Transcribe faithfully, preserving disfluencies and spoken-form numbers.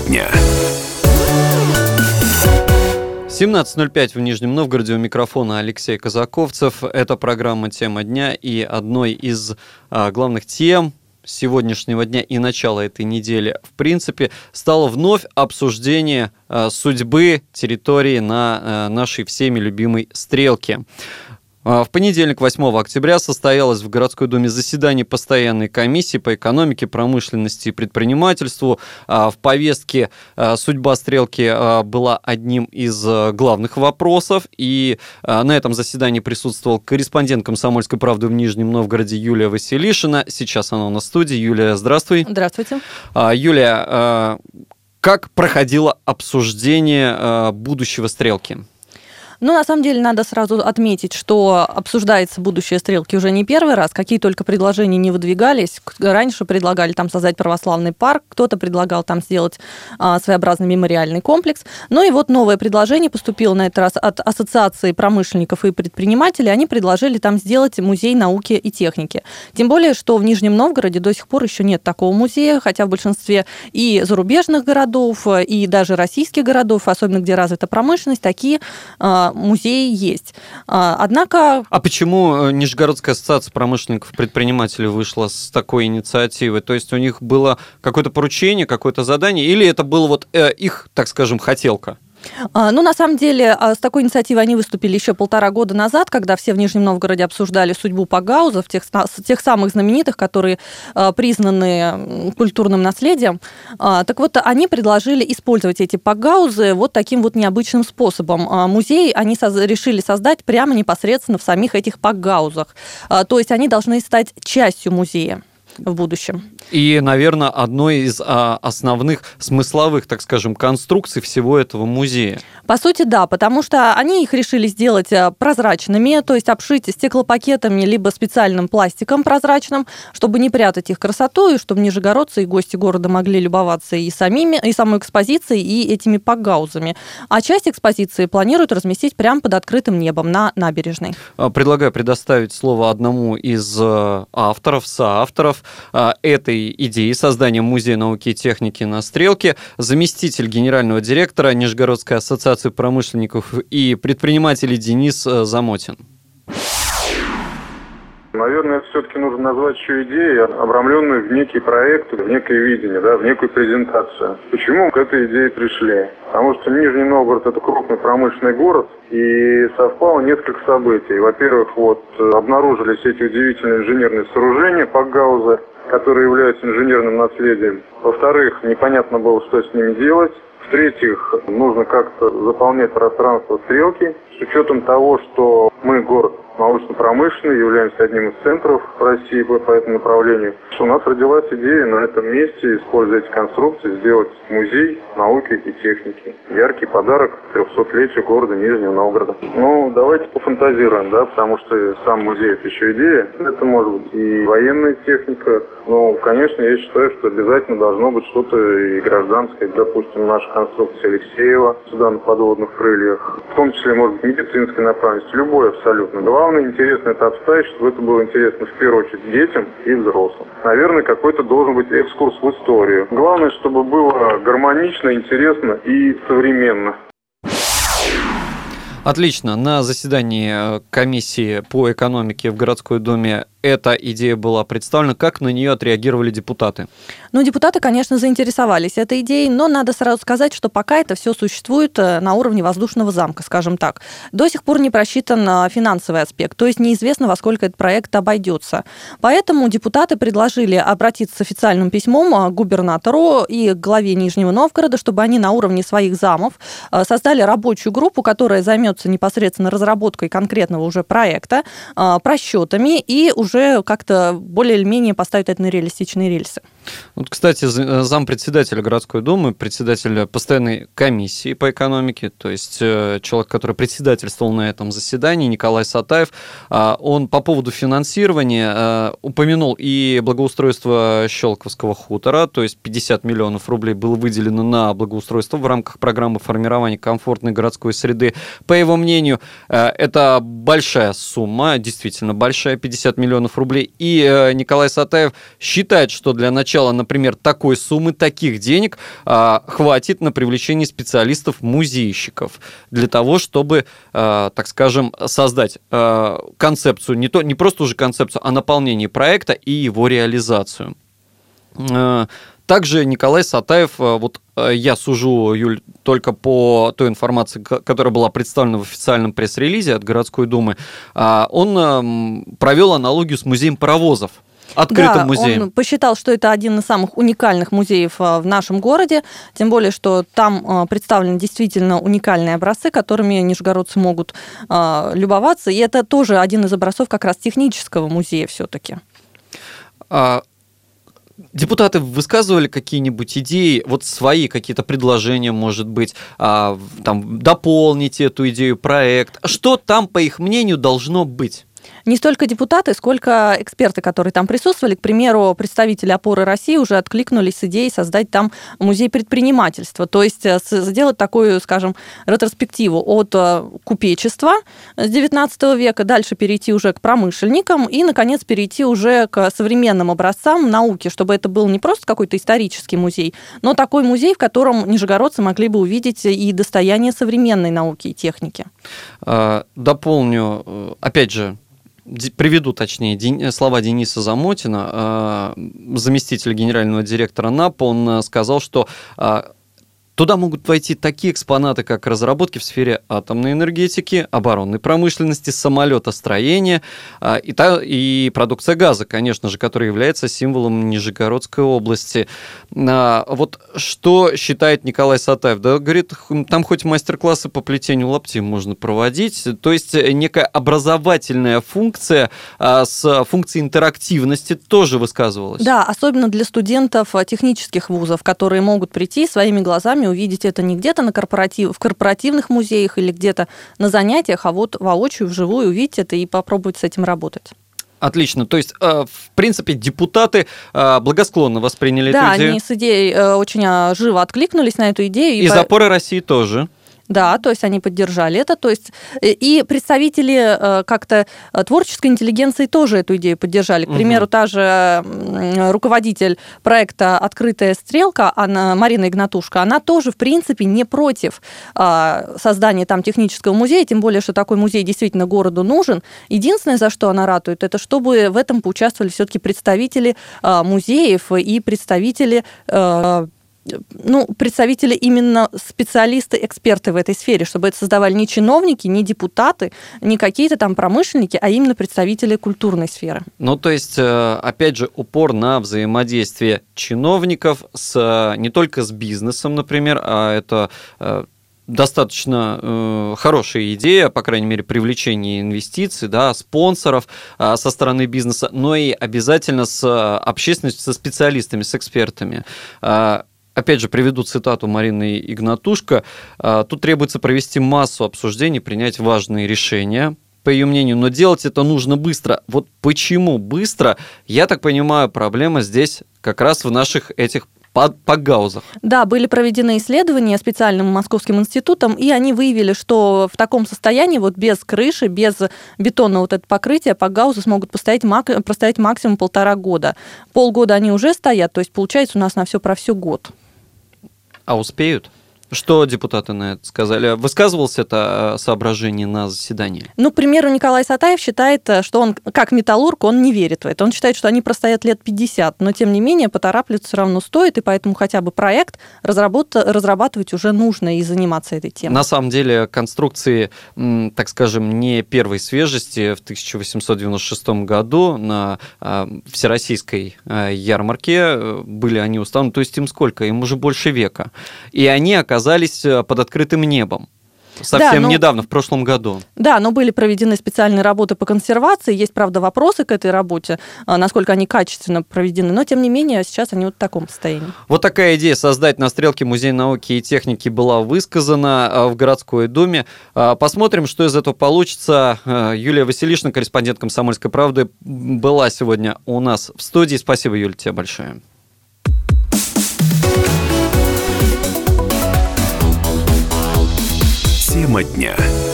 дня». семнадцать ноль пять в Нижнем Новгороде, у микрофона Алексей Казаковцев. Это программа «Тема дня», и одной из а, главных тем сегодняшнего дня и начала этой недели, в принципе, стало вновь обсуждение а, судьбы территории на а, нашей всеми любимой Стрелке. В понедельник, восьмого октября, состоялось в городской думе заседание постоянной комиссии по экономике, промышленности и предпринимательству. В повестке судьба Стрелки была одним из главных вопросов, и на этом заседании присутствовал корреспондент «Комсомольской правды» в Нижнем Новгороде Юлия Василишина. Сейчас она у нас в студии. Юлия, здравствуй. Здравствуйте. Юлия, как проходило обсуждение будущего Стрелки? Ну, на самом деле, надо сразу отметить, что обсуждается будущее Стрелки уже не первый раз. Какие только предложения не выдвигались. Раньше предлагали там создать православный парк, кто-то предлагал там сделать а, своеобразный мемориальный комплекс. Ну и вот новое предложение поступило на этот раз от Ассоциации промышленников и предпринимателей. Они предложили там сделать музей науки и техники. Тем более, что в Нижнем Новгороде до сих пор еще нет такого музея, хотя в большинстве и зарубежных городов, и даже российских городов, особенно где развита промышленность, такие а, музеи есть. Однако... А почему Нижегородская ассоциация промышленников и предпринимателей вышла с такой инициативой? То есть у них было какое-то поручение, какое-то задание, или это было вот э, их, так скажем, хотелка? Ну, на самом деле, с такой инициативой они выступили еще полтора года назад, когда все в Нижнем Новгороде обсуждали судьбу пакгаузов, тех, тех самых знаменитых, которые признаны культурным наследием. Так вот, они предложили использовать эти пакгаузы вот таким вот необычным способом. Музей они решили создать прямо непосредственно в самих этих пакгаузах. То есть они должны стать частью музея в будущем. И, наверное, одной из а, основных смысловых, так скажем, конструкций всего этого музея. По сути, да, потому что они их решили сделать прозрачными, то есть обшить стеклопакетами либо специальным пластиком прозрачным, чтобы не прятать их красоту, и чтобы нижегородцы и гости города могли любоваться и самими, и самой экспозицией, и этими пакгаузами. А часть экспозиции планируют разместить прямо под открытым небом на набережной. Предлагаю предоставить слово одному из авторов, соавторов этой идеи создания музея науки и техники на Стрелке, заместитель генерального директора Нижегородской ассоциации промышленников и предпринимателей Денис Замотин. Наверное, это все-таки нужно назвать еще идеей, обрамленную в некий проект, в некое видение, да, в некую презентацию. Почему к этой идее пришли? Потому что Нижний Новгород – это крупный промышленный город, и совпало несколько событий. Во-первых, вот обнаружились эти удивительные инженерные сооружения, пакгаузы, которые являются инженерным наследием. Во-вторых, непонятно было, что с ними делать. В-третьих, нужно как-то заполнять пространство Стрелки с учетом того, что мы город научно-промышленный, являемся одним из центров России по этому направлению. У нас родилась идея на этом месте, используя эти конструкции, сделать музей науки и техники. Яркий подарок трехсотлетию города Нижнего Новгорода. Ну, давайте пофантазируем, да, потому что сам музей – это еще идея. Это может быть и военная техника. Но, конечно, я считаю, что обязательно должно быть что-то и гражданское. Допустим, наша конструкция Алексеева, сюда на подводных крыльях. В том числе, может быть, медицинской направленности. Любой абсолютно. Главное, интересно это обставить, чтобы это было интересно в первую очередь детям и взрослым. Наверное, какой-то должен быть экскурс в историю. Главное, чтобы было гармонично, интересно и современно. Отлично. На заседании комиссии по экономике в городской думе эта идея была представлена. Как на нее отреагировали депутаты? Ну, депутаты, конечно, заинтересовались этой идеей, но надо сразу сказать, что пока это все существует на уровне воздушного замка, скажем так. До сих пор не просчитан финансовый аспект, то есть неизвестно, во сколько этот проект обойдется. Поэтому депутаты предложили обратиться с официальным письмом к губернатору и к главе Нижнего Новгорода, чтобы они на уровне своих замов создали рабочую группу, которая займется непосредственно разработкой конкретного уже проекта, просчетами и уже уже как-то более или менее поставить это на реалистичные рельсы. Вот, кстати, зампредседателя городской думы, председатель постоянной комиссии по экономике, то есть человек, который председательствовал на этом заседании, Николай Сатаев, он по поводу финансирования упомянул и благоустройство Щелковского хутора, то есть пятьдесят миллионов рублей было выделено на благоустройство в рамках программы формирования комфортной городской среды. По его мнению, это большая сумма, действительно большая, пятьдесят миллионов рублей. И Николай Сатаев считает, что для начала, например, такой суммы, таких денег хватит на привлечение специалистов-музейщиков для того, чтобы, так скажем, создать концепцию, не, то, не просто уже концепцию, а наполнение проекта и его реализацию. Также Николай Сатаев, вот я сужу, Юль, только по той информации, которая была представлена в официальном пресс-релизе от городской думы, он провел аналогию с музеем паровозов. Открытым да, музеем. Он посчитал, что это один из самых уникальных музеев в нашем городе, тем более, что там представлены действительно уникальные образцы, которыми нижегородцы могут любоваться, и это тоже один из образцов как раз технического музея все-таки. А... Депутаты высказывали какие-нибудь идеи, вот свои какие-то предложения, может быть, а, там, дополнить эту идею, проект. Что там, по их мнению, должно быть? Не столько депутаты, сколько эксперты, которые там присутствовали. К примеру, представители «Опоры России» уже откликнулись с идеей создать там музей предпринимательства, то есть сделать такую, скажем, ретроспективу от купечества с девятнадцатого века, дальше перейти уже к промышленникам и, наконец, перейти уже к современным образцам науки, чтобы это был не просто какой-то исторический музей, но такой музей, в котором нижегородцы могли бы увидеть и достояние современной науки и техники. Дополню, опять же, приведу, точнее, слова Дениса Замотина, заместителя генерального директора НАП. Он сказал, что туда могут войти такие экспонаты, как разработки в сфере атомной энергетики, оборонной промышленности, самолетостроения и, та, и продукция газа, конечно же, которая является символом Нижегородской области. Вот что считает Николай Сатаев? Да, говорит, там хоть мастер-классы по плетению лаптей можно проводить, то есть некая образовательная функция с функцией интерактивности тоже высказывалась. Да, особенно для студентов технических вузов, которые могут прийти своими глазами увидеть это не где-то на корпоратив, в корпоративных музеях или где-то на занятиях, а вот воочию, вживую увидеть это и попробовать с этим работать. Отлично. То есть, в принципе, депутаты благосклонно восприняли да, эту идею. Да, они с идеей очень живо откликнулись на эту идею. Из «Опоры России» тоже. Да, то есть они поддержали это, то есть и представители как-то творческой интеллигенции тоже эту идею поддержали. К примеру, угу. та же руководитель проекта «Открытая стрелка», она, Марина Игнатушка, она тоже, в принципе, не против создания там технического музея, тем более, что такой музей действительно городу нужен. Единственное, за что она ратует, это чтобы в этом поучаствовали все-таки представители музеев и представители... ну, представители именно специалисты, эксперты в этой сфере, чтобы это создавали не чиновники, не депутаты, не какие-то там промышленники, а именно представители культурной сферы. Ну, то есть, опять же, упор на взаимодействие чиновников с, не только с бизнесом, например, а это... достаточно э, хорошая идея, по крайней мере, привлечение инвестиций, да, спонсоров э, со стороны бизнеса, но и обязательно с общественностью, со специалистами, с экспертами. Э, Опять же, приведу цитату Марины Игнатушко. Тут требуется провести массу обсуждений, принять важные решения, по ее мнению, но делать это нужно быстро. Вот почему быстро? Я так понимаю, проблема здесь как раз в наших этих погаузах. Да, были проведены исследования специальным Московским институтом, и они выявили, что в таком состоянии, вот без крыши, без бетонного вот этого покрытия, погаузы смогут постоять, простоять максимум полтора года. Полгода они уже стоят, то есть получается у нас на все про все год. А успеют? Что депутаты на это сказали? Высказывалось это соображение на заседании? Ну, к примеру, Николай Сатаев считает, что он, как металлург, он не верит в это. Он считает, что они простоят лет пятьдесят, но, тем не менее, поторапливаться все равно стоит, и поэтому хотя бы проект разрабатывать уже нужно и заниматься этой темой. На самом деле, конструкции, так скажем, не первой свежести. В тысяча восемьсот девяносто шестом году на Всероссийской ярмарке были они установлены, то есть им сколько? Им уже больше века. И они оказались оказались под открытым небом. Совсем да, но, недавно, в прошлом году. Да, но были проведены специальные работы по консервации. Есть, правда, вопросы к этой работе, насколько они качественно проведены, но, тем не менее, сейчас они вот в таком состоянии. Вот такая идея создать на Стрелке музей науки и техники была высказана в городской думе. Посмотрим, что из этого получится. Юлия Василишна, корреспондент «Комсомольской правды», была сегодня у нас в студии. Спасибо, Юля, тебе большое. Тема дня.